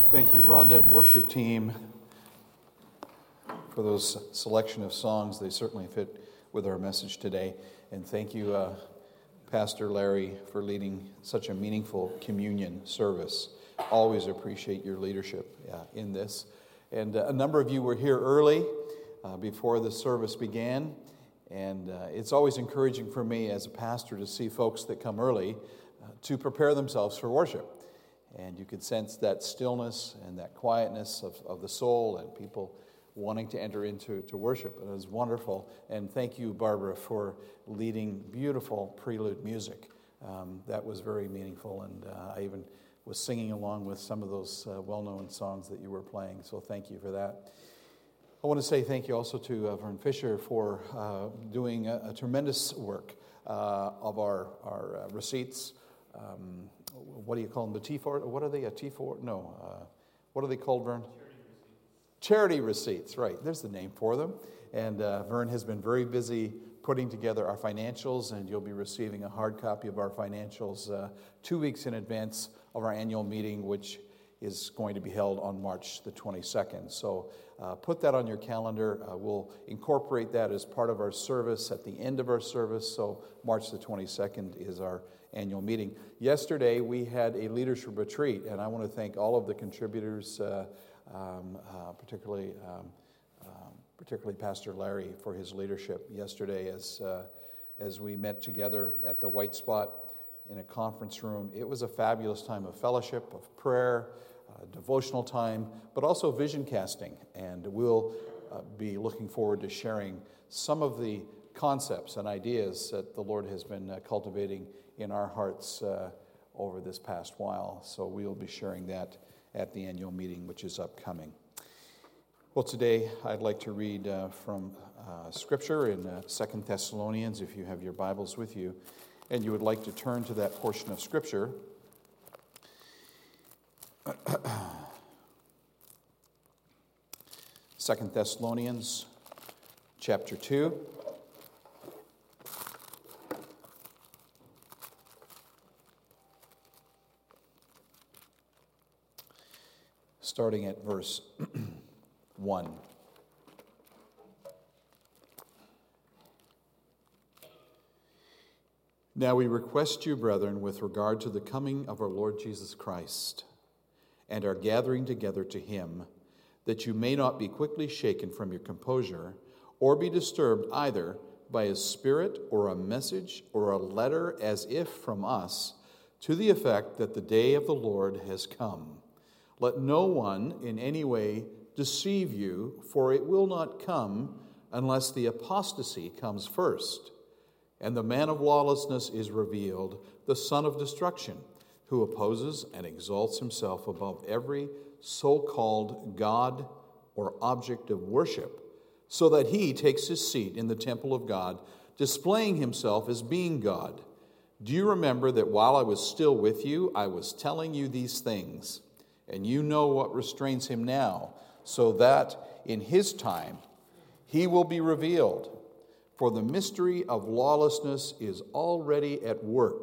Thank you, Rhonda and worship team, for those selection of songs. They certainly fit with our message today. And thank you, Pastor Larry, for leading such a meaningful communion service. Always appreciate your leadership in this. And a number of you were here early before the service began. And it's always encouraging for me as a pastor to see folks that come early to prepare themselves for worship. And you could sense that stillness and that quietness of the soul and people wanting to enter into worship. And it was wonderful. And thank you, Barbara, for leading beautiful prelude music. That was very meaningful. And I even was singing along with some of those well-known songs that you were playing. So thank you for that. I want to say thank you also to Vern Fisher for doing a tremendous work of our receipts. What do you call them? The T4? What are they? A T4? No. What are they called, Vern? Charity receipts, right. There's the name for them. And Vern has been very busy putting together our financials, and you'll be receiving a hard copy of our financials 2 weeks in advance of our annual meeting, which is going to be held on March the 22nd. So put that on your calendar. We'll incorporate that as part of our service at the end of our service. So March the 22nd is our annual meeting. Yesterday, we had a leadership retreat, and I want to thank all of the contributors, particularly Pastor Larry, for his leadership yesterday as we met together at the White Spot in a conference room. It was a fabulous time of fellowship, of prayer, devotional time, but also vision casting. And we'll be looking forward to sharing some of the concepts and ideas that the Lord has been cultivating in our hearts over this past while. So we'll be sharing that at the annual meeting, which is upcoming. Well, today I'd like to read from Scripture in 2 Thessalonians, if you have your Bibles with you, and you would like to turn to that portion of Scripture. 2 Thessalonians chapter 2. Starting at verse 1. Now we request you, brethren, with regard to the coming of our Lord Jesus Christ and our gathering together to him, that you may not be quickly shaken from your composure, or be disturbed either by a spirit or a message or a letter as if from us, to the effect that the day of the Lord has come. Let no one in any way deceive you, for it will not come unless the apostasy comes first, and the man of lawlessness is revealed, the son of destruction, who opposes and exalts himself above every so-called God or object of worship, so that he takes his seat in the temple of God, displaying himself as being God. Do you remember that while I was still with you, I was telling you these things? And you know what restrains him now, so that in his time he will be revealed. For the mystery of lawlessness is already at work.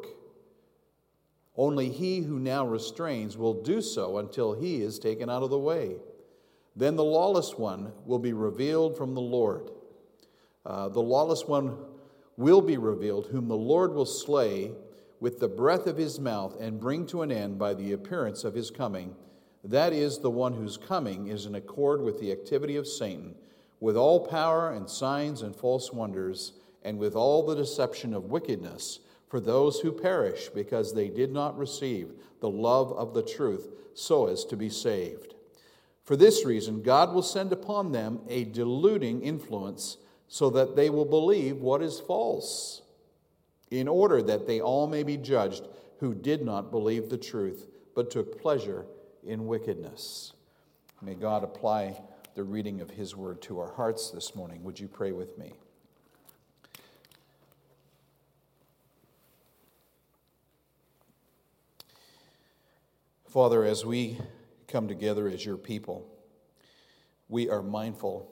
Only he who now restrains will do so until he is taken out of the way. Then the lawless one will be revealed from the Lord. The lawless one will be revealed, whom the Lord will slay with the breath of his mouth and bring to an end by the appearance of his coming. That is, the one whose coming is in accord with the activity of Satan, with all power and signs and false wonders, and with all the deception of wickedness, for those who perish because they did not receive the love of the truth so as to be saved. For this reason, God will send upon them a deluding influence, so that they will believe what is false, in order that they all may be judged who did not believe the truth, but took pleasure in wickedness. May God apply the reading of his word to our hearts this morning. Would you pray with me? Father, as we come together as your people, we are mindful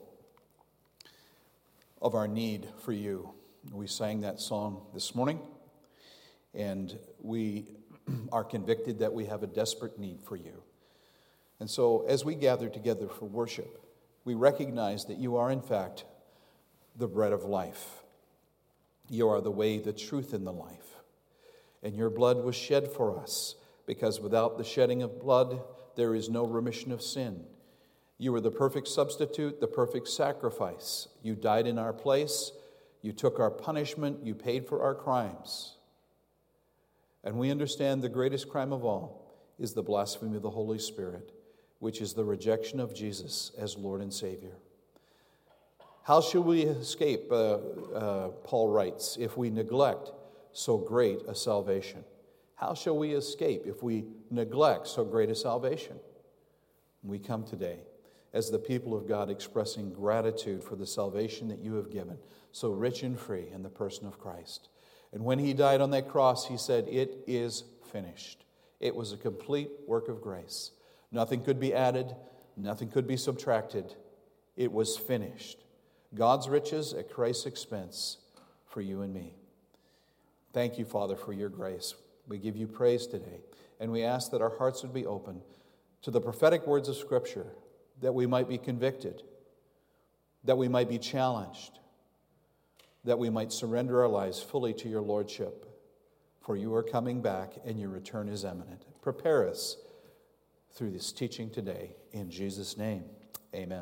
of our need for you. We sang that song this morning, and we are convicted that we have a desperate need for you. And so as we gather together for worship, we recognize that you are in fact the bread of life. You are the way, the truth, and the life. And your blood was shed for us, because without the shedding of blood, there is no remission of sin. You were the perfect substitute, the perfect sacrifice. You died in our place. You took our punishment. You paid for our crimes. And we understand the greatest crime of all is the blasphemy of the Holy Spirit, which is the rejection of Jesus as Lord and Savior. How shall we escape, Paul writes, if we neglect so great a salvation? How shall we escape if we neglect so great a salvation? We come today as the people of God expressing gratitude for the salvation that you have given, so rich and free in the person of Christ. And when he died on that cross, he said, "It is finished." It was a complete work of grace. Nothing could be added, nothing could be subtracted. It was finished. God's riches at Christ's expense for you and me. Thank you, Father, for your grace. We give you praise today, and we ask that our hearts would be open to the prophetic words of Scripture, that we might be convicted, that we might be challenged, that we might surrender our lives fully to your lordship, for you are coming back and your return is imminent. Prepare us through this teaching today. In Jesus' name, amen.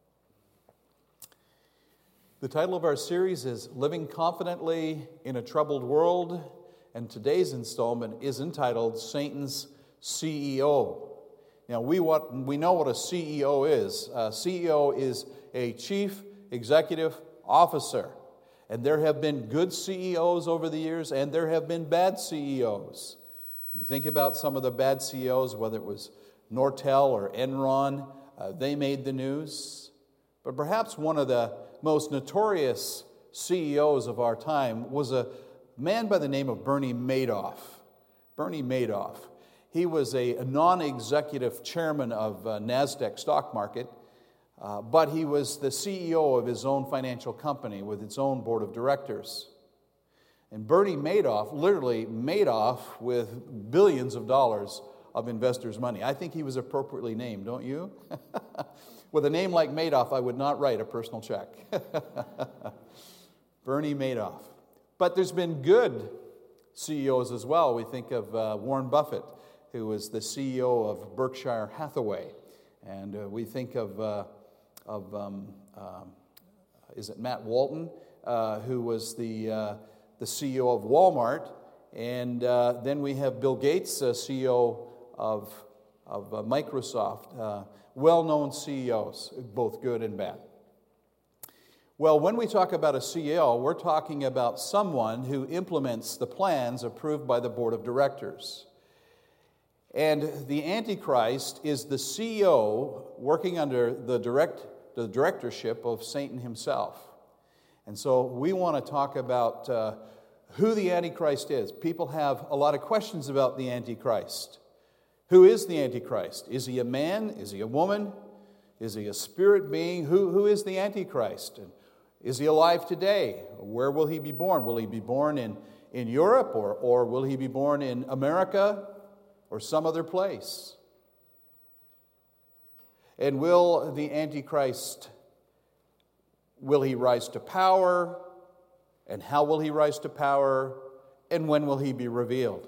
The title of our series is Living Confidently in a Troubled World, and today's installment is entitled Satan's CEO. Now, we know what a CEO is. A CEO is a chief executive officer, and there have been good CEOs over the years, and there have been bad CEOs. Think about some of the bad CEOs, whether it was Nortel or Enron, they made the news. But perhaps one of the most notorious CEOs of our time was a man by the name of Bernie Madoff. Bernie Madoff. He was a non-executive chairman of NASDAQ stock market, but he was the CEO of his own financial company with its own board of directors. And Bernie Madoff literally made off with billions of dollars of investors' money. I think he was appropriately named, don't you? With a name like Madoff, I would not write a personal check. Bernie Madoff. But there's been good CEOs as well. We think of Warren Buffett, who was the CEO of Berkshire Hathaway. And we think of is it Matt Walton, who was the CEO of Walmart. And then we have Bill Gates, CEO of Microsoft. Well-known CEOs, both good and bad. Well, when we talk about a CEO, we're talking about someone who implements the plans approved by the board of directors. And the Antichrist is the CEO working under the directorship of Satan himself. And so we want to talk about who the Antichrist is. People have a lot of questions about the Antichrist. Who is the Antichrist? Is he a man? Is he a woman? Is he a spirit being? Who is the Antichrist? And is he alive today? Where will he be born? Will he be born in Europe, or will he be born in America or some other place? And will the Antichrist, will he rise to power? And how will he rise to power? And when will he be revealed?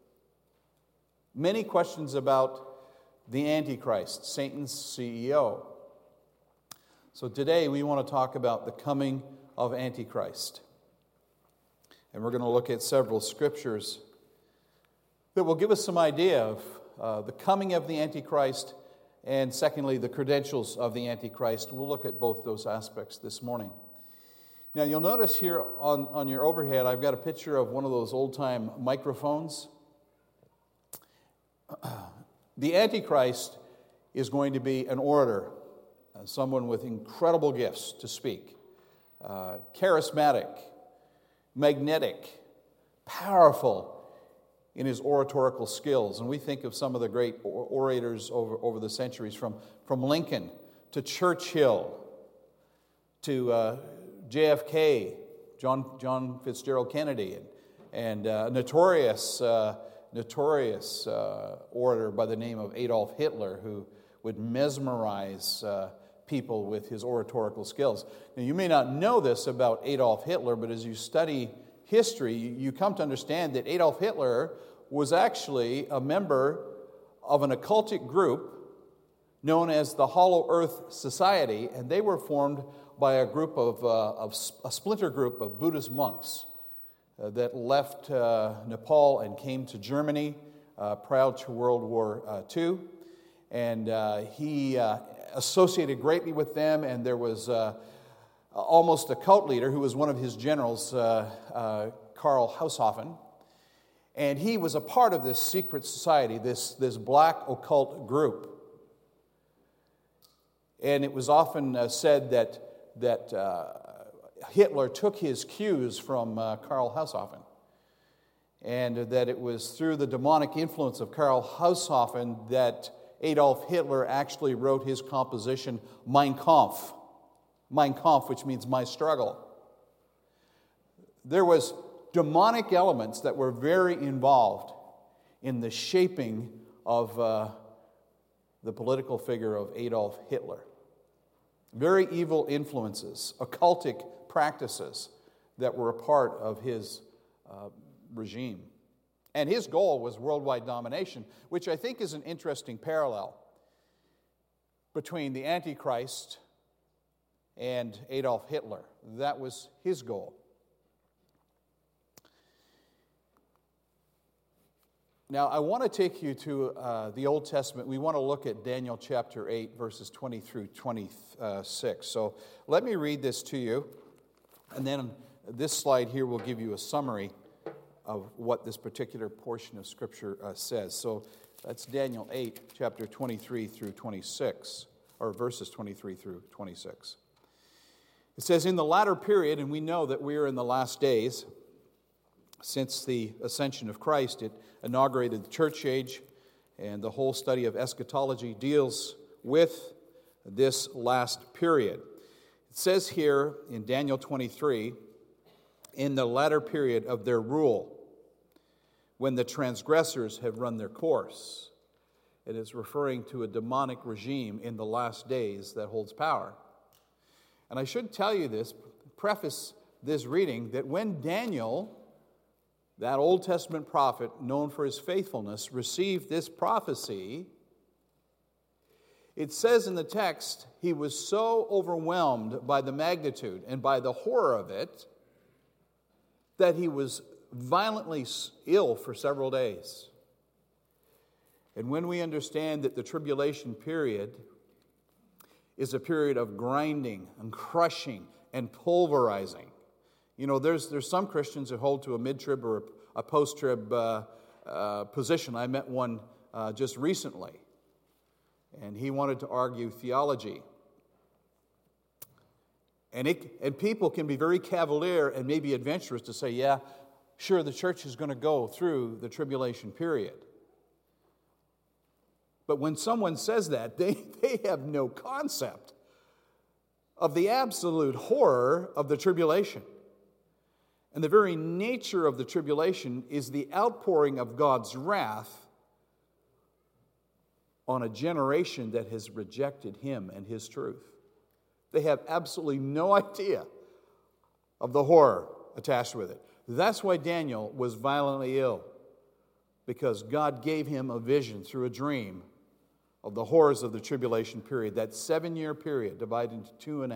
Many questions about the Antichrist, Satan's CEO. So today we want to talk about the coming of Antichrist. And we're going to look at several scriptures that will give us some idea of the coming of the Antichrist, and secondly, the credentials of the Antichrist. We'll look at both those aspects this morning. Now you'll notice here on your overhead, I've got a picture of one of those old-time microphones. The Antichrist is going to be an orator, someone with incredible gifts to speak, charismatic, magnetic, powerful in his oratorical skills. And we think of some of the great orators over the centuries, from Lincoln to Churchill to JFK, John Fitzgerald Kennedy, and notorious orator by the name of Adolf Hitler, who would mesmerize people with his oratorical skills. Now, you may not know this about Adolf Hitler, but as you study history, you come to understand that Adolf Hitler was actually a member of an occultic group known as the Hollow Earth Society, and they were formed by a group of a splinter group of Buddhist monks that left Nepal and came to Germany prior to World War II. And he associated greatly with them, and there was almost a cult leader who was one of his generals, Karl Haushofen. And he was a part of this secret society, this black occult group. And it was often said that Hitler took his cues from Karl Haushofen, and that it was through the demonic influence of Karl Haushofen that Adolf Hitler actually wrote his composition Mein Kampf. Mein Kampf, which means my struggle. There was demonic elements that were very involved in the shaping of the political figure of Adolf Hitler. Very evil influences, occultic practices that were a part of his regime. And his goal was worldwide domination, which I think is an interesting parallel between the Antichrist and Adolf Hitler. That was his goal. Now, I want to take you to the Old Testament. We want to look at Daniel chapter 8, verses 20 through 26. So let me read this to you, and then this slide here will give you a summary of what this particular portion of Scripture says. So that's Daniel 8, chapter 23 through 26, or verses 23 through 26. It says, in the latter period, and we know that we are in the last days, since the ascension of Christ, it inaugurated the church age, and the whole study of eschatology deals with this last period. It says here in Daniel 23, in the latter period of their rule, when the transgressors have run their course. It is referring to a demonic regime in the last days that holds power. And I should tell you this, preface this reading, that when Daniel, that Old Testament prophet known for his faithfulness, received this prophecy, it says in the text, he was so overwhelmed by the magnitude and by the horror of it that he was violently ill for several days. And when we understand that the tribulation period is a period of grinding and crushing and pulverizing. You know, there's some Christians that hold to a mid-trib or a post-trib position. I met one just recently, and he wanted to argue theology. And people can be very cavalier and maybe adventurous to say, yeah, sure, the church is going to go through the tribulation period. But when someone says that, they have no concept of the absolute horror of the tribulation. And the very nature of the tribulation is the outpouring of God's wrath on a generation that has rejected Him and His truth. They have absolutely no idea of the horror attached with it. That's why Daniel was violently ill, because God gave him a vision through a dream of the horrors of the tribulation period, that 7-year period divided into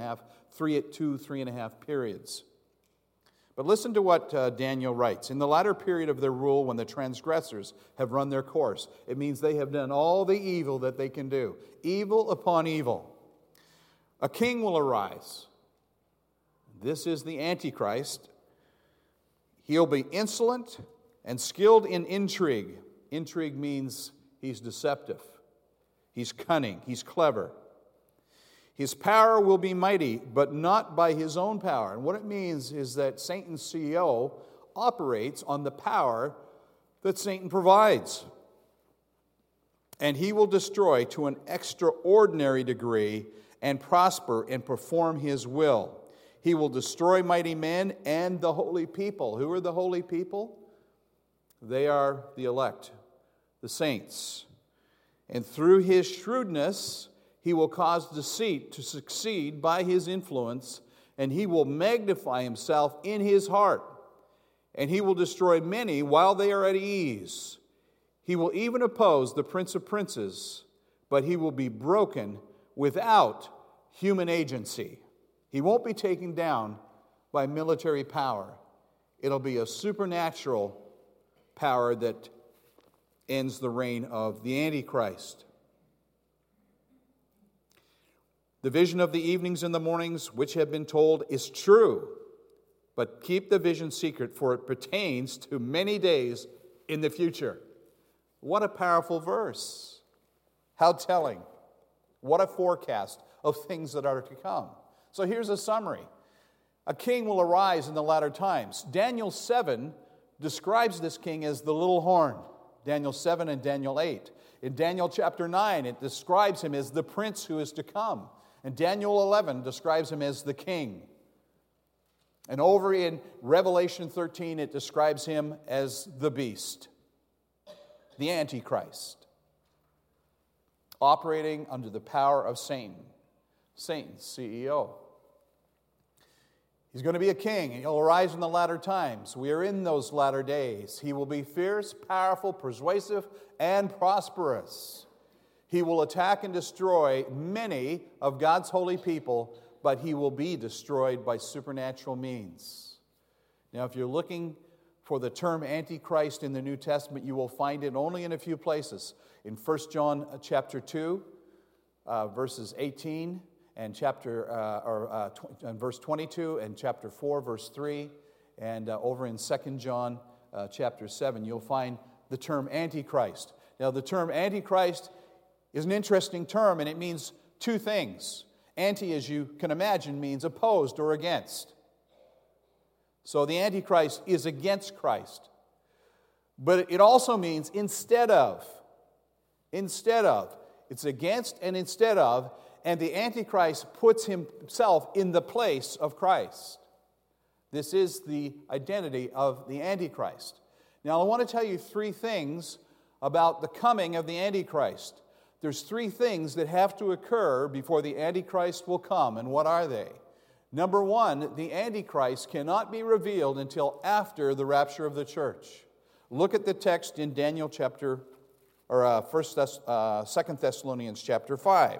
3.5 periods. But listen to what Daniel writes. In the latter period of their rule, when the transgressors have run their course, it means they have done all the evil that they can do, evil upon evil. A king will arise. This is the Antichrist. He'll be insolent and skilled in intrigue. Intrigue means he's deceptive. He's cunning. He's clever. His power will be mighty, but not by his own power. And what it means is that Satan's CEO operates on the power that Satan provides. And he will destroy to an extraordinary degree and prosper and perform his will. He will destroy mighty men and the holy people. Who are the holy people? They are the elect, the saints. And through his shrewdness, he will cause deceit to succeed by his influence, and he will magnify himself in his heart. And he will destroy many while they are at ease. He will even oppose the Prince of Princes, but he will be broken without human agency. He won't be taken down by military power. It'll be a supernatural power that ends the reign of the Antichrist. The vision of the evenings and the mornings which have been told is true, but keep the vision secret, for it pertains to many days in the future. What a powerful verse. How telling. What a forecast of things that are to come. So here's a summary. A king will arise in the latter times. Daniel 7 describes this king as the little horn. Daniel 7 and Daniel 8. In Daniel chapter 9, it describes him as the prince who is to come. And Daniel 11 describes him as the king. And over in Revelation 13, it describes him as the beast, the Antichrist, operating under the power of Satan, Satan's CEO. He's going to be a king. He'll arise in the latter times. We are in those latter days. He will be fierce, powerful, persuasive, and prosperous. He will attack and destroy many of God's holy people, but he will be destroyed by supernatural means. Now, if you're looking for the term Antichrist in the New Testament, you will find it only in a few places. In 1 John chapter 2, verses 18, and verse 22, and chapter 4, verse 3, and over in 2 John chapter 7, you'll find the term Antichrist. Now, the term Antichrist is an interesting term, and it means two things. Anti, as you can imagine, means opposed or against. So the Antichrist is against Christ. But it also means instead of. Instead of. It's against and instead of. And the Antichrist puts himself in the place of Christ. This is the identity of the Antichrist. Now, I want to tell you three things about the coming of the Antichrist. There's three things that have to occur before the Antichrist will come, and what are they? Number one, the Antichrist cannot be revealed until after the rapture of the church. Look at the text in Daniel chapter, or 2 Thessalonians chapter 5.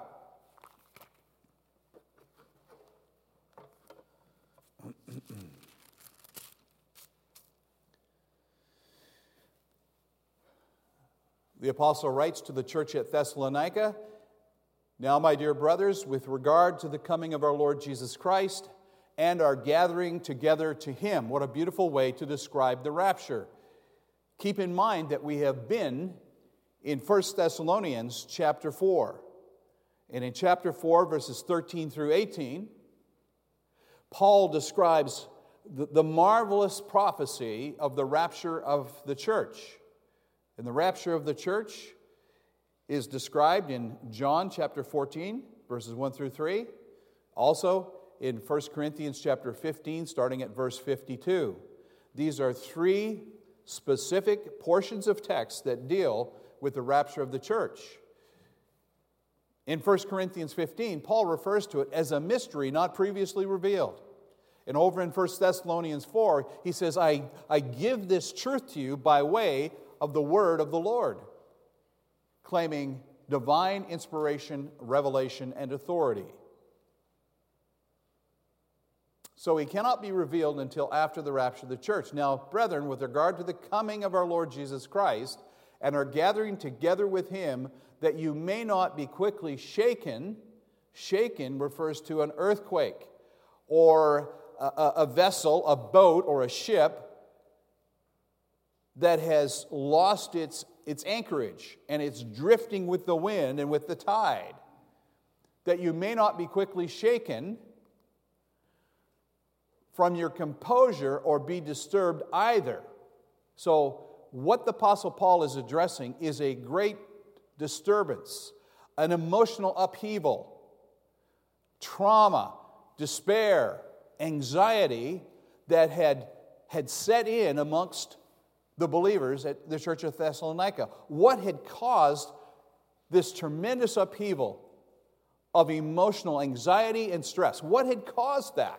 The apostle writes to the church at Thessalonica, "Now, my dear brothers, with regard to the coming of our Lord Jesus Christ and our gathering together to him," what a beautiful way to describe the rapture. Keep in mind that we have been in 1 Thessalonians chapter 4. And in chapter 4, verses 13 through 18, Paul describes the marvelous prophecy of the rapture of the church. And the rapture of the church is described in John chapter 14, verses 1 through 3. Also in 1 Corinthians chapter 15, starting at verse 52. These are three specific portions of text that deal with the rapture of the church. In 1 Corinthians 15, Paul refers to it as a mystery not previously revealed. And over in 1 Thessalonians 4, he says, I give this truth to you by way of the word of the Lord, claiming divine inspiration, revelation, and authority. So he cannot be revealed until after the rapture of the church. Now, brethren, with regard to the coming of our Lord Jesus Christ and our gathering together with him, that you may not be quickly shaken. Shaken refers to an earthquake or a vessel, a boat, or a ship that has lost its anchorage and it's drifting with the wind and with the tide, that you may not be quickly shaken from your composure or be disturbed either. So what the Apostle Paul is addressing is a great disturbance, an emotional upheaval, trauma, despair, anxiety that had set in amongst the believers at the church of Thessalonica. What had caused this tremendous upheaval of emotional anxiety and stress. What had caused that?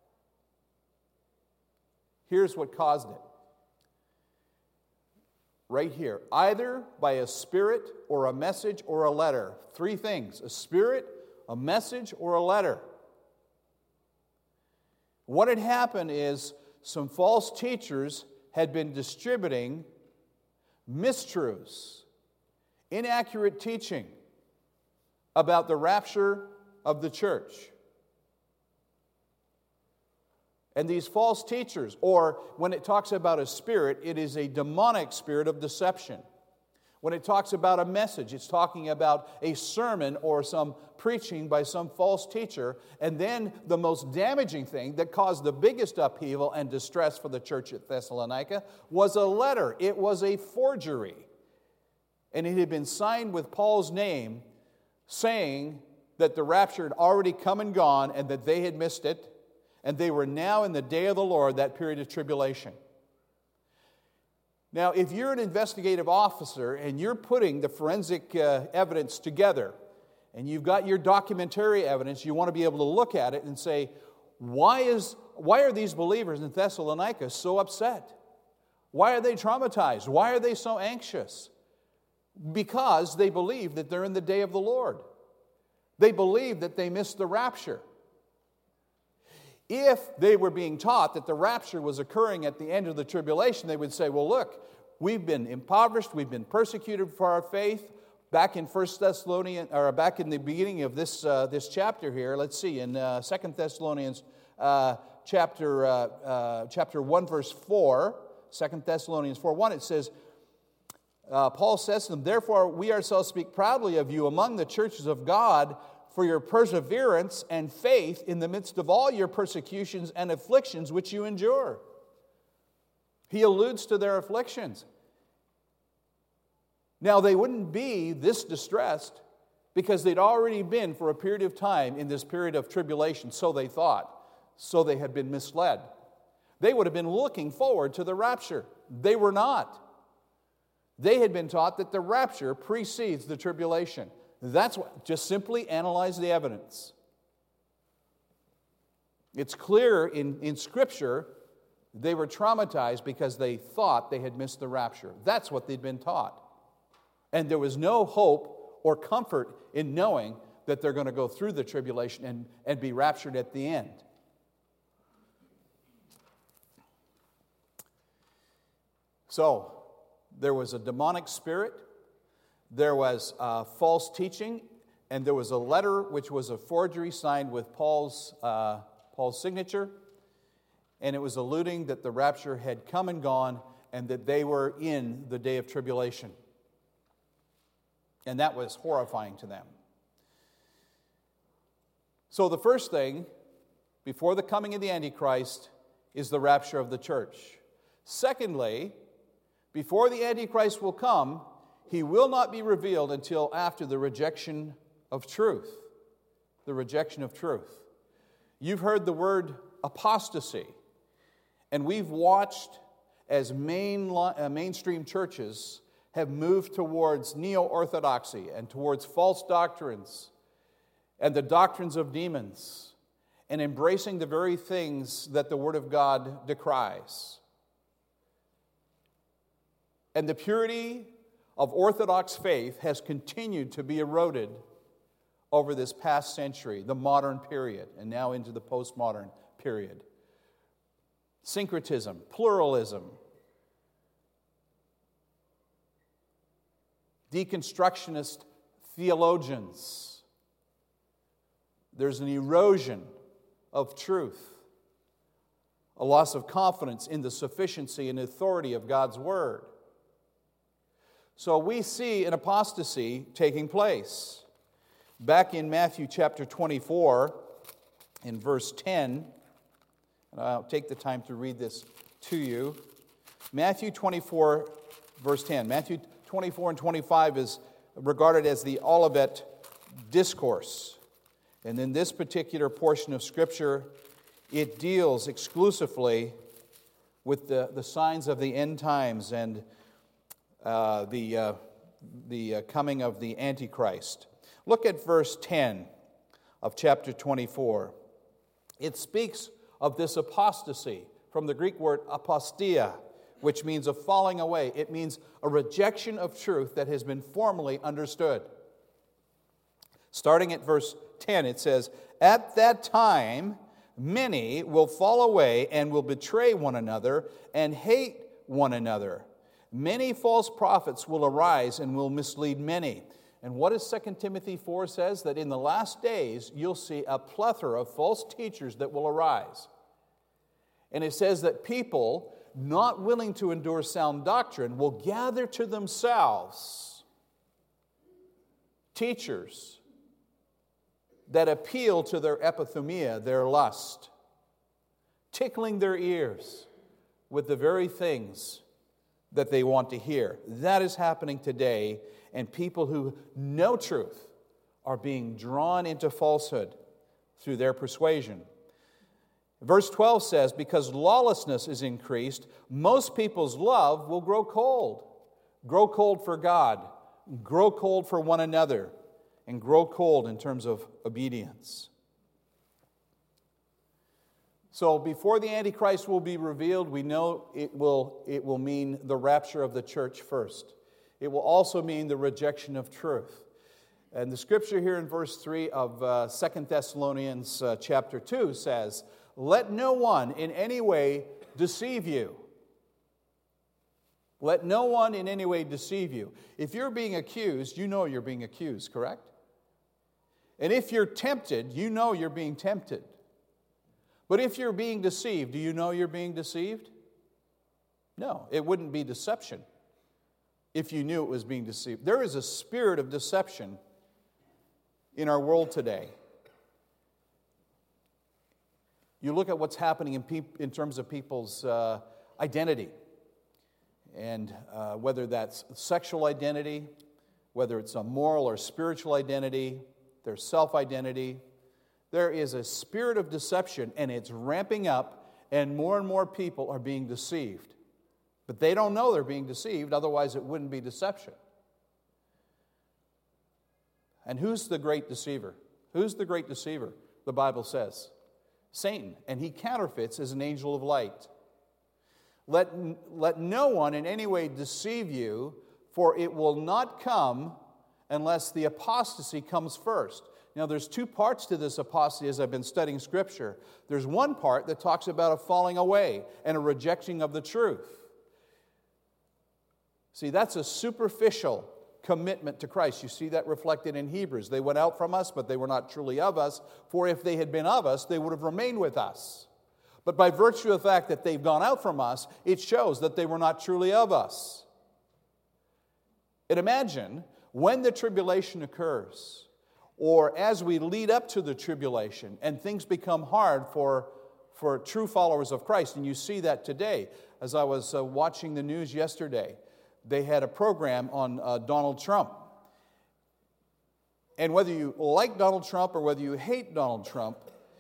Here's what caused it. Right here. Either by a spirit or a message or a letter. Three things. A spirit, a message, or a letter. What had happened is some false teachers had been distributing mistruths, inaccurate teaching about the rapture of the church. And these false teachers, or when it talks about a spirit, it is a demonic spirit of deception. When it talks about a message, it's talking about a sermon or some preaching by some false teacher. And then the most damaging thing that caused the biggest upheaval and distress for the church at Thessalonica was a letter. It was a forgery. And it had been signed with Paul's name, saying that the rapture had already come and gone and that they had missed it. And they were now in the day of the Lord, that period of tribulation. Now, if you're an investigative officer and you're putting the forensic evidence together, and you've got your documentary evidence, you want to be able to look at it and say, why are these believers in Thessalonica so upset? Why are they traumatized? Why are they so anxious? Because they believe that they're in the day of the Lord. They believe that they missed the rapture. If they were being taught that the rapture was occurring at the end of the tribulation, they would say, well, look, we've been impoverished, we've been persecuted for our faith. Back in 1 Thessalonians, or back in the beginning of this chapter here, let's see, in 2 Thessalonians chapter 1, verse 4, 2 Thessalonians 4:1, it says, Paul says to them, therefore we ourselves speak proudly of you among the churches of God, for your perseverance and faith in the midst of all your persecutions and afflictions which you endure. He alludes to their afflictions. Now, they wouldn't be this distressed because they'd already been for a period of time in this period of tribulation, so they thought. So they had been misled. They would have been looking forward to the rapture. They were not. They had been taught that the rapture precedes the tribulation. That's what, just simply analyze the evidence. It's clear in Scripture they were traumatized because they thought they had missed the rapture. That's what they'd been taught. And there was no hope or comfort in knowing that they're going to go through the tribulation and be raptured at the end. So, there was a demonic spirit. There was false teaching, and there was a letter which was a forgery signed with Paul's signature, and it was alluding that the rapture had come and gone and that they were in the day of tribulation. And that was horrifying to them. So the first thing, before the coming of the Antichrist, is the rapture of the church. Secondly, before the Antichrist will come, he will not be revealed until after the rejection of truth. The rejection of truth. You've heard the word apostasy. And we've watched as mainstream churches have moved towards neo-orthodoxy and towards false doctrines and the doctrines of demons and embracing the very things that the Word of God decries. And the purity of Orthodox faith has continued to be eroded over this past century, the modern period, and now into the postmodern period. Syncretism, pluralism, deconstructionist theologians. There's an erosion of truth, a loss of confidence in the sufficiency and authority of God's Word. So we see an apostasy taking place. Back in Matthew chapter 24, in verse 10, and I'll take the time to read this to you. Matthew 24, verse 10. Matthew 24 and 25 is regarded as the Olivet Discourse. And in this particular portion of Scripture, it deals exclusively with the signs of the end times and the coming of the Antichrist. Look at verse 10 of chapter 24. It speaks of this apostasy from the Greek word apostia, which means a falling away. It means a rejection of truth that has been formally understood. Starting at verse 10, it says, "At that time, many will fall away and will betray one another and hate one another. Many false prophets will arise and will mislead many." And what does 2 Timothy 4 says? That in the last days, you'll see a plethora of false teachers that will arise. And it says that people not willing to endure sound doctrine will gather to themselves teachers that appeal to their epithumia, their lust, tickling their ears with the very things that they want to hear. That is happening today, and people who know truth are being drawn into falsehood through their persuasion. Verse 12 says, "Because lawlessness is increased, most people's love will grow cold." Grow cold for God, grow cold for one another, and grow cold in terms of obedience. So before the Antichrist will be revealed, we know it will mean the rapture of the church first. It will also mean the rejection of truth. And the scripture here in verse 3 of 2 Thessalonians chapter 2 says, "Let no one in any way deceive you." Let no one in any way deceive you. If you're being accused, you know you're being accused, correct? And if you're tempted, you know you're being tempted. But if you're being deceived, do you know you're being deceived? No, it wouldn't be deception if you knew it was being deceived. There is a spirit of deception in our world today. You look at what's happening in terms of people's identity, and whether that's sexual identity, whether it's a moral or spiritual identity, their self-identity. There is a spirit of deception, and it's ramping up, and more people are being deceived. But they don't know they're being deceived, otherwise it wouldn't be deception. And who's the great deceiver? Who's the great deceiver? The Bible says Satan, and he counterfeits as an angel of light. Let no one in any way deceive you, for it will not come unless the apostasy comes first. Now, there's two parts to this apostasy as I've been studying Scripture. There's one part that talks about a falling away and a rejecting of the truth. See, that's a superficial commitment to Christ. You see that reflected in Hebrews. They went out from us, but they were not truly of us. For if they had been of us, they would have remained with us. But by virtue of the fact that they've gone out from us, it shows that they were not truly of us. And imagine when the tribulation occurs, or as we lead up to the tribulation, and things become hard for true followers of Christ. And you see that today. As I was watching the news yesterday, they had a program on Donald Trump. And whether you like Donald Trump or whether you hate Donald Trump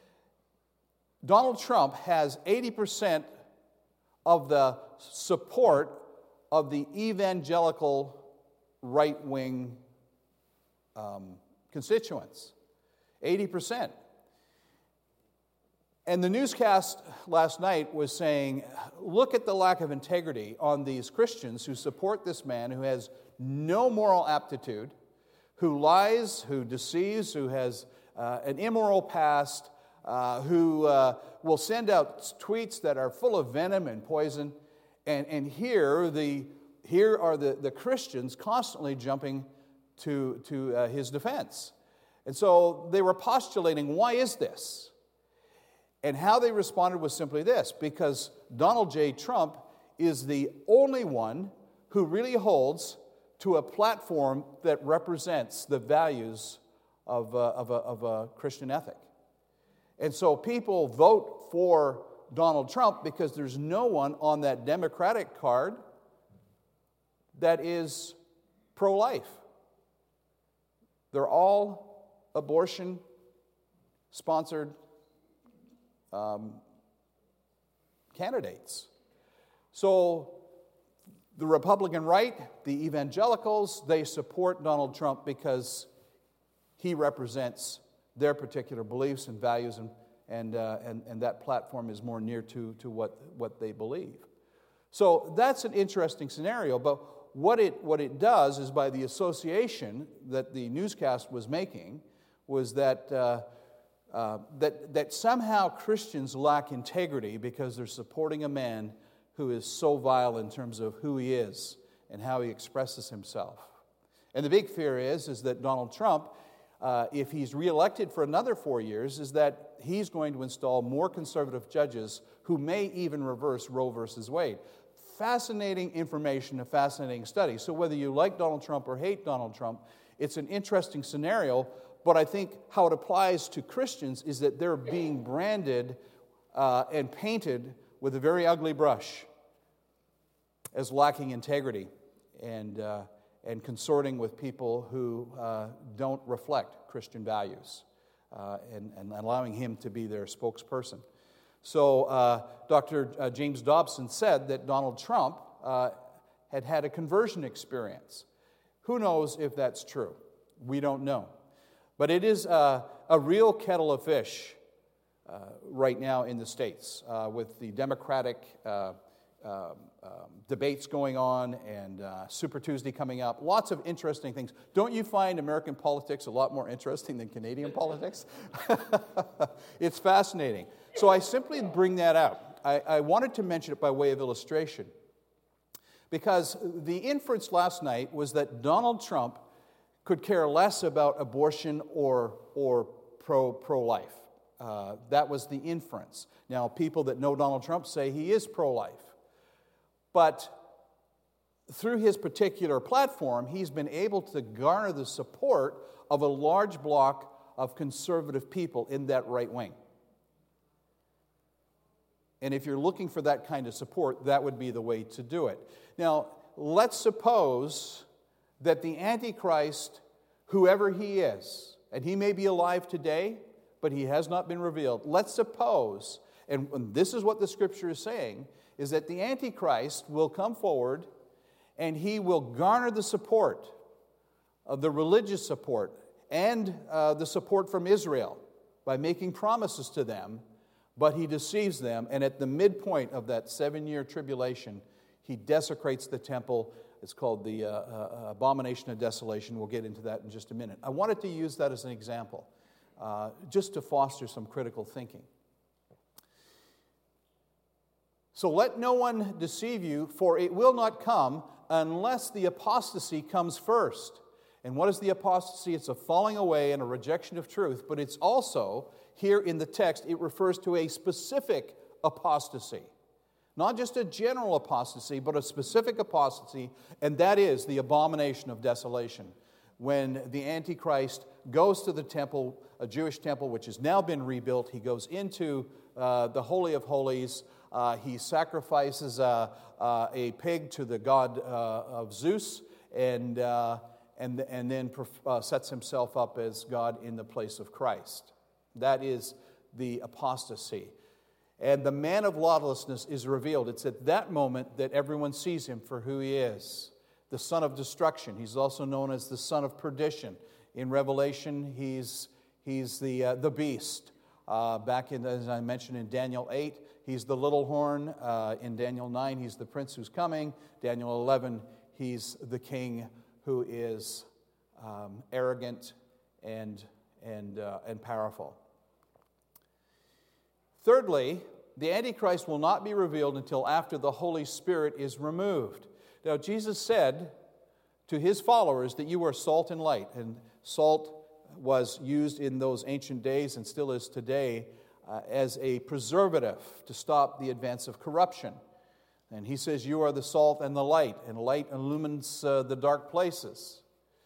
has 80% of the support of the evangelical right-wing constituents. 80%. And the newscast last night was saying, look at the lack of integrity on these Christians who support this man who has no moral aptitude, who lies, who deceives, who has an immoral past, who will send out tweets that are full of venom and poison. And here are the Christians constantly jumping to his defense. And so they were postulating, why is this? And how they responded was simply this: because Donald J. Trump is the only one who really holds to a platform that represents the values of a Christian ethic. And so people vote for Donald Trump because there's no one on that Democratic card that is pro-life. They're all abortion-sponsored candidates. So The Republican right, the evangelicals, they support Donald Trump because he represents their particular beliefs and values, and that platform is more near to what they believe. So that's an interesting scenario, but what it does is, by the association that the newscast was making, was that somehow Christians lack integrity because they're supporting a man who is so vile in terms of who he is and how he expresses himself. And the big fear is that Donald Trump, if he's reelected for another 4 years, is that he's going to install more conservative judges who may even reverse Roe versus Wade. Fascinating information, a fascinating study. So whether you like Donald Trump or hate Donald Trump, it's an interesting scenario, but I think how it applies to Christians is that they're being branded and painted with a very ugly brush as lacking integrity and consorting with people who don't reflect Christian values and allowing him to be their spokesperson. So Dr. James Dobson said that Donald Trump had a conversion experience. Who knows if that's true? We don't know. But it is a real kettle of fish right now in the States with the Democratic debates going on and Super Tuesday coming up. Lots of interesting things. Don't you find American politics a lot more interesting than Canadian politics? It's fascinating. So I simply bring that out. I wanted to mention it by way of illustration because the inference last night was that Donald Trump could care less about abortion or pro-life. That was the inference. Now, people that know Donald Trump say he is pro-life. But through his particular platform, he's been able to garner the support of a large block of conservative people in that right wing. And if you're looking for that kind of support, that would be the way to do it. Now, let's suppose that the Antichrist, whoever he is, and he may be alive today, but he has not been revealed. Let's suppose, and this is what the Scripture is saying, is that the Antichrist will come forward and he will garner the support of the religious support and the support from Israel by making promises to them, but he deceives them, and at the midpoint of that 7-year tribulation, he desecrates the temple. It's called the abomination of desolation. We'll get into that in just a minute. I wanted to use that as an example, just to foster some critical thinking. So let no one deceive you, for it will not come unless the apostasy comes first. And what is the apostasy? It's a falling away and a rejection of truth, but it's also, here in the text, it refers to a specific apostasy. Not just a general apostasy, but a specific apostasy, and that is the abomination of desolation. When the Antichrist goes to the temple, a Jewish temple which has now been rebuilt, he goes into the Holy of Holies. He sacrifices a pig to the god of Zeus, and then sets himself up as God in the place of Christ. That is the apostasy. And the man of lawlessness is revealed. It's at that moment that everyone sees him for who he is, the son of destruction. He's also known as the son of perdition. In Revelation, he's the beast. Back in, as I mentioned in Daniel 8, he's the little horn. In Daniel 9, he's the prince who's coming. Daniel 11, he's the king who is arrogant and powerful. Thirdly, the Antichrist will not be revealed until after the Holy Spirit is removed. Now, Jesus said to his followers that you are salt and light, and salt was used in those ancient days and still is today as a preservative to stop the advance of corruption. And he says, you are the salt and the light, and light illumines the dark places.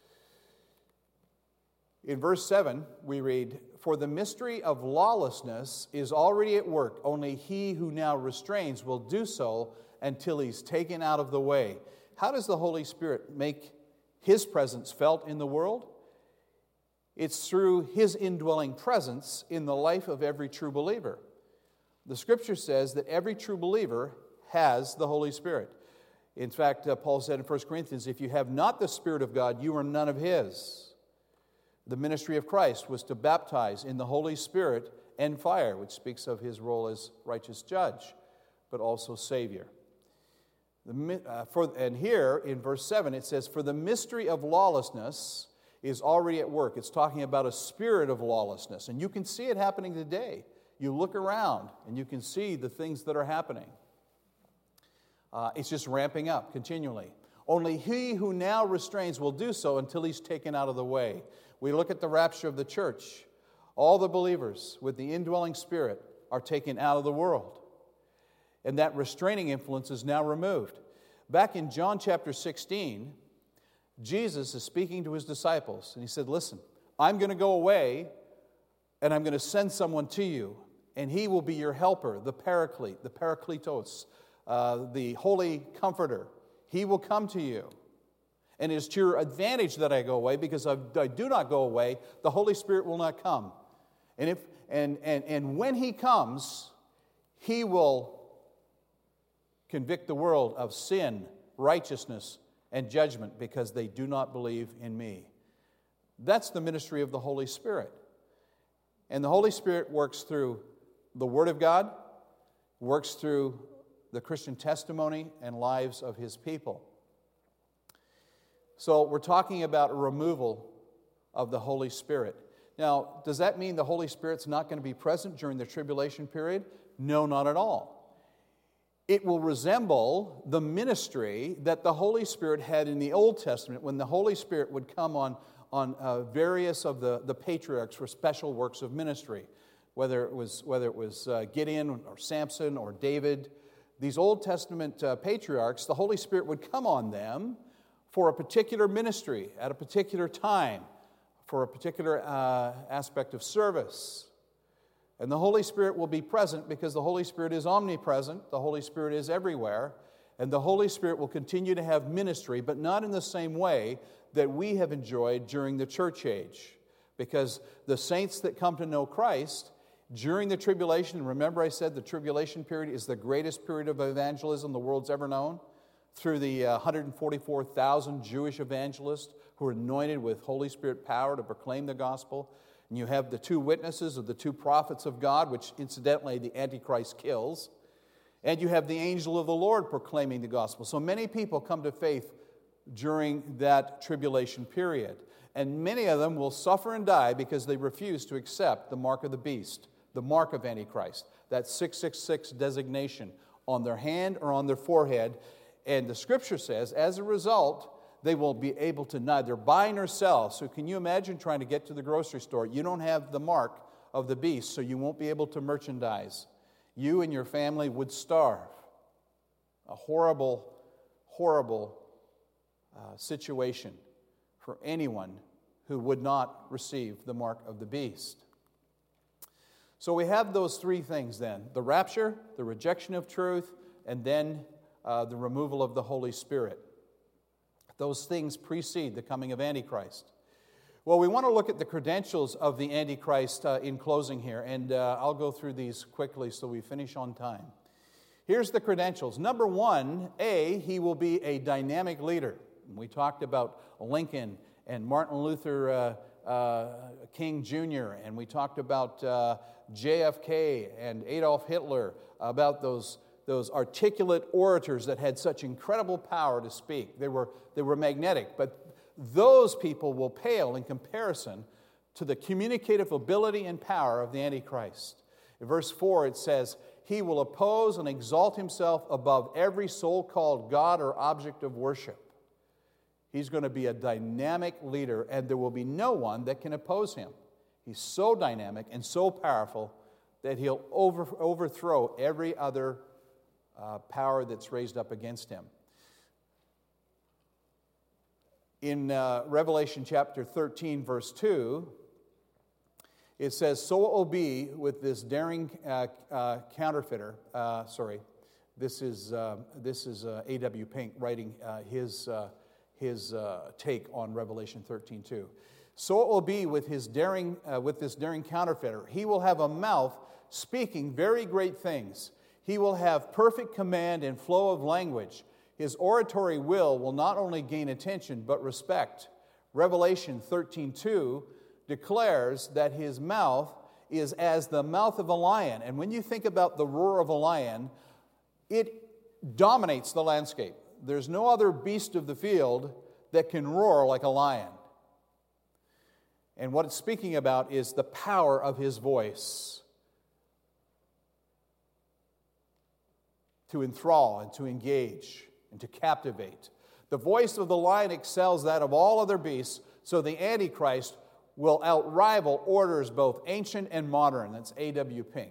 In verse 7, we read, for the mystery of lawlessness is already at work. Only he who now restrains will do so until he's taken out of the way. How does the Holy Spirit make his presence felt in the world? It's through his indwelling presence in the life of every true believer. The Scripture says that every true believer has the Holy Spirit. In fact, Paul said in 1 Corinthians, if you have not the Spirit of God, you are none of His. The ministry of Christ was to baptize in the Holy Spirit and fire, which speaks of His role as righteous judge, but also Savior. And here in verse 7 it says, for the mystery of lawlessness is already at work. It's talking about a spirit of lawlessness. And you can see it happening today. You look around and you can see the things that are happening. It's just ramping up continually. Only he who now restrains will do so until he's taken out of the way. We look at the rapture of the church. All the believers with the indwelling Spirit are taken out of the world. And that restraining influence is now removed. Back in John chapter 16, Jesus is speaking to His disciples. And He said, listen, I'm going to go away and I'm going to send someone to you. And He will be your helper, the Paraclete, the Parakletos, the Holy Comforter. He will come to you. And it is to your advantage that I go away, because if I do not go away, the Holy Spirit will not come. And when He comes, He will convict the world of sin, righteousness, and judgment, because they do not believe in me. That's the ministry of the Holy Spirit. And the Holy Spirit works through the Word of God, works through the Christian testimony and lives of His people. So we're talking about a removal of the Holy Spirit. Now, does that mean the Holy Spirit's not going to be present during the tribulation period? No, not at all. It will resemble the ministry that the Holy Spirit had in the Old Testament, when the Holy Spirit would come on various of the patriarchs for special works of ministry, whether it was Gideon or Samson or David. These Old Testament patriarchs, the Holy Spirit would come on them for a particular ministry at a particular time, for a particular aspect of service. And the Holy Spirit will be present because the Holy Spirit is omnipresent, the Holy Spirit is everywhere, and the Holy Spirit will continue to have ministry, but not in the same way that we have enjoyed during the church age. Because the saints that come to know Christ during the tribulation, remember I said the tribulation period is the greatest period of evangelism the world's ever known, through the 144,000 Jewish evangelists who are anointed with Holy Spirit power to proclaim the gospel. And you have the two witnesses of the two prophets of God, which incidentally the Antichrist kills. And you have the angel of the Lord proclaiming the gospel. So many people come to faith during that tribulation period. And many of them will suffer and die because they refuse to accept the mark of the beast, the mark of Antichrist, that 666 designation on their hand or on their forehead. And the Scripture says, as a result, they will be able to neither buy nor sell. So can you imagine trying to get to the grocery store? You don't have the mark of the beast, so you won't be able to merchandise. You and your family would starve. A horrible, horrible situation for anyone who would not receive the mark of the beast. So we have those three things then: the rapture, the rejection of truth, and then the removal of the Holy Spirit. Those things precede the coming of Antichrist. Well, we want to look at the credentials of the Antichrist in closing here, and I'll go through these quickly so we finish on time. Here's the credentials. Number one, he will be a dynamic leader. We talked about Lincoln and Martin Luther King Jr., and we talked about JFK and Adolf Hitler, about those articulate orators that had such incredible power to speak. They were magnetic, but those people will pale in comparison to the communicative ability and power of the Antichrist. In verse 4 it says, he will oppose and exalt himself above every so-called God or object of worship. He's going to be a dynamic leader, and there will be no one that can oppose him. He's so dynamic and so powerful that he'll overthrow every other power that's raised up against him. In Revelation chapter 13, verse 2, it says, so it will be with this daring counterfeiter. This is A.W. Pink writing his take on Revelation 13:2. So it will be with this daring counterfeiter. He will have a mouth speaking very great things. He will have perfect command and flow of language. His oratory will not only gain attention, but respect. Revelation 13:2 declares that his mouth is as the mouth of a lion. And when you think about the roar of a lion, it dominates the landscape. There's no other beast of the field that can roar like a lion. And what it's speaking about is the power of his voice to enthrall and to engage and to captivate. The voice of the lion excels that of all other beasts, so the Antichrist will outrival orders both ancient and modern. That's A.W. Pink.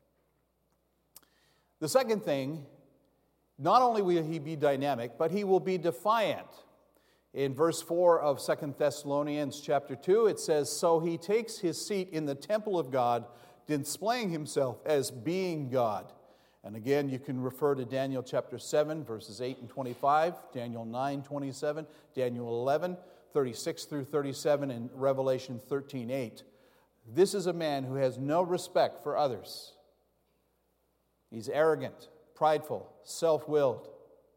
The second thing, not only will he be dynamic, but he will be defiant. In verse 4 of 2 Thessalonians chapter 2, it says, "So he takes his seat in the temple of God, displaying himself as being God." And again, you can refer to Daniel chapter 7, verses 8 and 25, Daniel 9, 27, Daniel 11, 36 through 37, and Revelation 13, 8. This is a man who has no respect for others. He's arrogant, prideful, self-willed.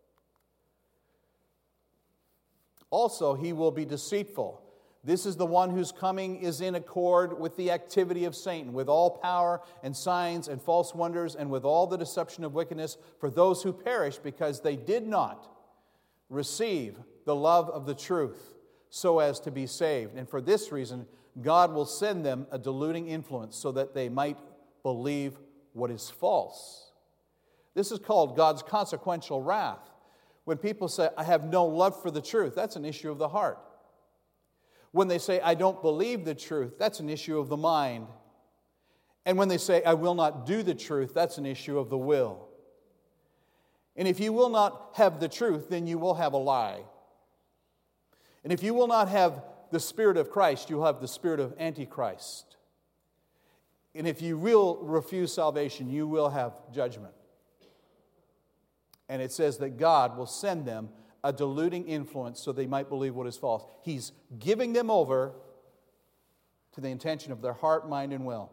Also, he will be deceitful. This is the one whose coming is in accord with the activity of Satan, with all power and signs and false wonders, and with all the deception of wickedness for those who perish because they did not receive the love of the truth so as to be saved. And for this reason, God will send them a deluding influence so that they might believe what is false. This is called God's consequential wrath. When people say, "I have no love for the truth," that's an issue of the heart. When they say, "I don't believe the truth," that's an issue of the mind. And when they say, "I will not do the truth," that's an issue of the will. And if you will not have the truth, then you will have a lie. And if you will not have the Spirit of Christ, you'll have the spirit of Antichrist. And if you will refuse salvation, you will have judgment. And it says that God will send them a deluding influence so they might believe what is false. He's giving them over to the intention of their heart, mind, and will.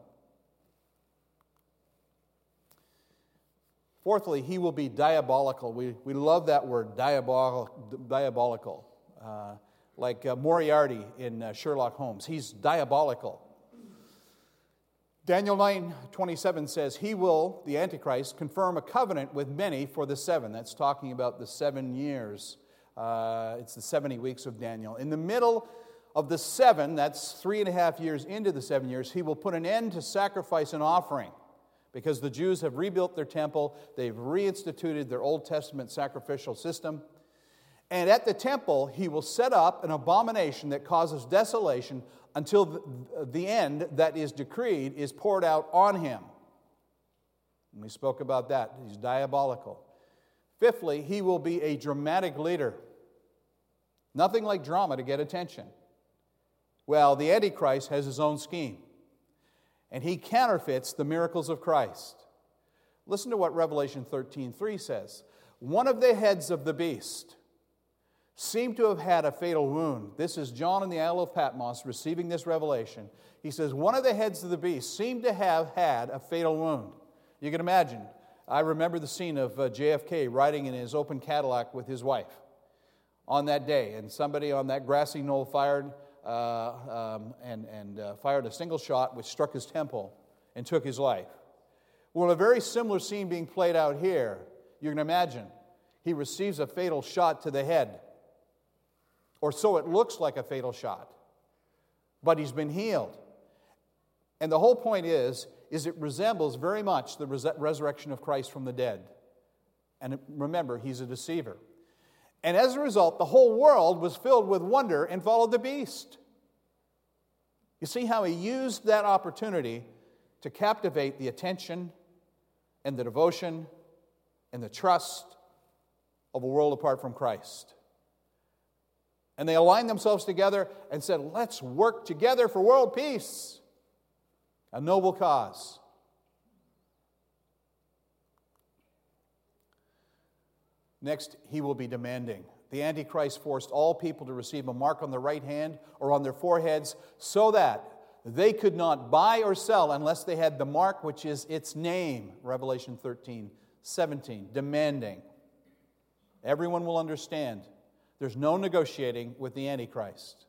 Fourthly, he will be diabolical. We love that word, diabolical. Like Moriarty in Sherlock Holmes. He's diabolical. Daniel 9:27 says, "He will," the Antichrist, "confirm a covenant with many for the 7." That's talking about the 7 years. It's the 70 weeks of Daniel. In the middle of the 7, that's 3.5 years into the 7 years, he will put an end to sacrifice and offering because the Jews have rebuilt their temple. They've reinstituted their Old Testament sacrificial system. And at the temple, he will set up an abomination that causes desolation until the end that is decreed is poured out on him. And we spoke about that. He's diabolical. Fifthly, he will be a dramatic leader. Nothing like drama to get attention. Well, the Antichrist has his own scheme, and he counterfeits the miracles of Christ. Listen to what Revelation 13:3 says. "One of the heads of the beast seemed to have had a fatal wound." This is John in the Isle of Patmos receiving this revelation. He says, one of the heads of the beast seemed to have had a fatal wound. You can imagine. I remember the scene of JFK riding in his open Cadillac with his wife on that day, and somebody on that grassy knoll fired a single shot which struck his temple and took his life. Well, a very similar scene being played out here. You can imagine. He receives a fatal shot to the head. Or so it looks like a fatal shot. But he's been healed. And the whole point is it resembles very much the resurrection of Christ from the dead. And remember, he's a deceiver. And as a result, the whole world was filled with wonder and followed the beast. You see how he used that opportunity to captivate the attention and the devotion and the trust of a world apart from Christ. And they aligned themselves together and said, "Let's work together for world peace." A noble cause. Next, he will be demanding. The Antichrist forced all people to receive a mark on their right hand or on their foreheads so that they could not buy or sell unless they had the mark which is its name. Revelation 13:17. Demanding. Everyone will understand. There's no negotiating with the Antichrist.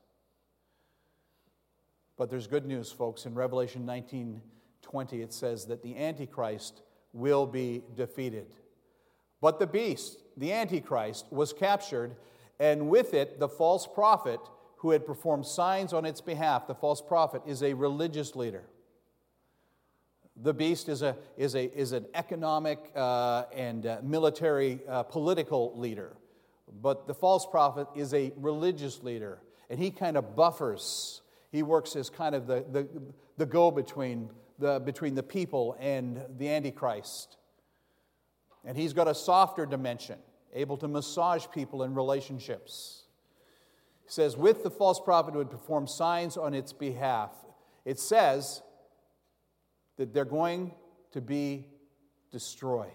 But there's good news, folks. In Revelation 19:20, it says that the Antichrist will be defeated. But the beast, the Antichrist, was captured, and with it, the false prophet who had performed signs on its behalf. The false prophet is a religious leader. The beast is an economic and military political leader. But the false prophet is a religious leader. And he kind of buffers. He works as kind of the go-between between the people and the Antichrist. And he's got a softer dimension, able to massage people in relationships. He says, with the false prophet who would perform signs on its behalf, it says that they're going to be destroyed.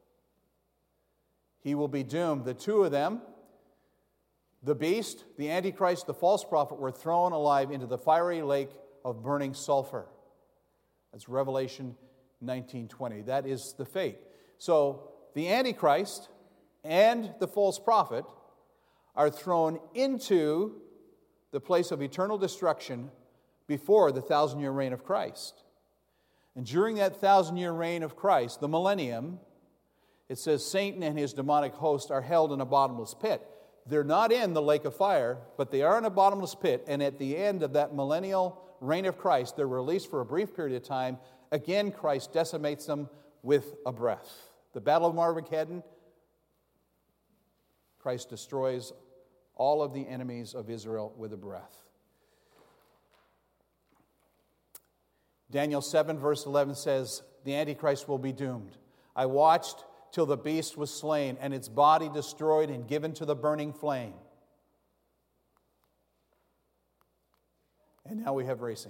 He will be doomed. The two of them, the beast, the Antichrist, the false prophet, were thrown alive into the fiery lake of burning sulfur. That's Revelation 19:20. That is the fate. So the Antichrist and the false prophet are thrown into the place of eternal destruction before the 1,000-year reign of Christ. And during that 1,000-year reign of Christ, the millennium, it says Satan and his demonic host are held in a bottomless pit. They're not in the lake of fire, but they are in a bottomless pit. And at the end of that millennial reign of Christ, they're released for a brief period of time. Again, Christ decimates them with a breath. The Battle of Armageddon, Christ destroys all of the enemies of Israel with a breath. Daniel 7 verse 11 says, the Antichrist will be doomed. I watched till the beast was slain and its body destroyed and given to the burning flame. And now we have racing.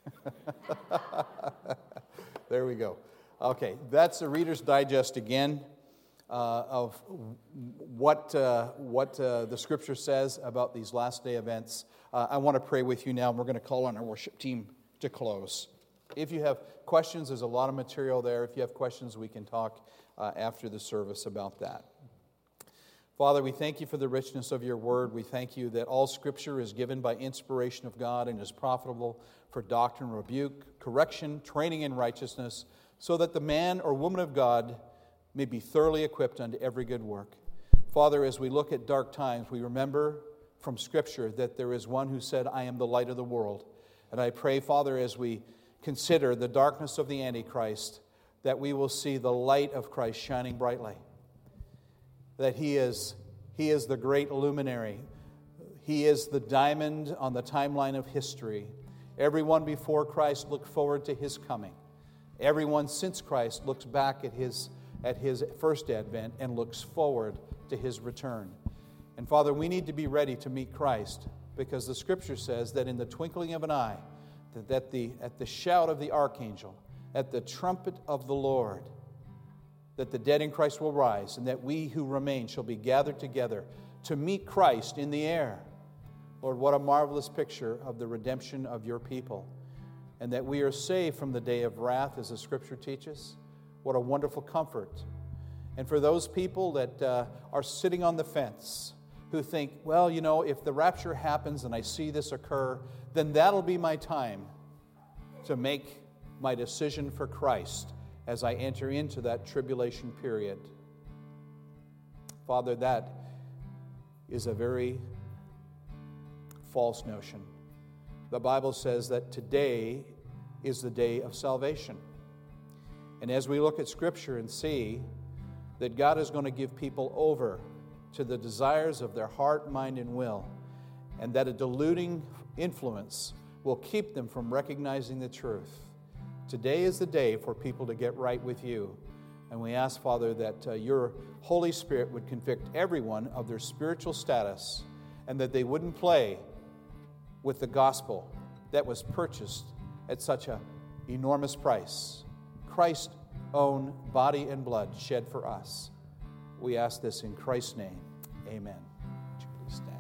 There we go. Okay, that's a Reader's Digest again of what the Scripture says about these last day events. I want to pray with you now, and we're going to call on our worship team to close. If you have questions, there's a lot of material there. If you have questions, we can talk after the service about that. Father, we thank you for the richness of your word. We thank you that all Scripture is given by inspiration of God and is profitable for doctrine, rebuke, correction, training in righteousness, so that the man or woman of God may be thoroughly equipped unto every good work. Father, as we look at dark times, we remember from Scripture that there is one who said, I am the light of the world. And I pray, Father, as we consider the darkness of the Antichrist, that we will see the light of Christ shining brightly. That He is the great luminary. He is the diamond on the timeline of history. Everyone before Christ looked forward to His coming. Everyone since Christ looks back at His first advent and looks forward to His return. And Father, we need to be ready to meet Christ, because the Scripture says that in the twinkling of an eye, that at the shout of the archangel, at the trumpet of the Lord, that the dead in Christ will rise, and that we who remain shall be gathered together to meet Christ in the air. Lord, what a marvelous picture of the redemption of your people, and that we are saved from the day of wrath, as the Scripture teaches. What a wonderful comfort. And for those people that are sitting on the fence, who think, well, you know, if the rapture happens and I see this occur, then that'll be my time to make my decision for Christ as I enter into that tribulation period. Father, that is a very false notion. The Bible says that today is the day of salvation. And as we look at Scripture and see that God is going to give people over to the desires of their heart, mind, and will, and that a deluding influence will keep them from recognizing the truth. Today is the day for people to get right with you. And we ask, Father, that your Holy Spirit would convict everyone of their spiritual status, and that they wouldn't play with the gospel that was purchased at such an enormous price. Christ's own body and blood shed for us. We ask this in Christ's name. Amen. Would you please stand?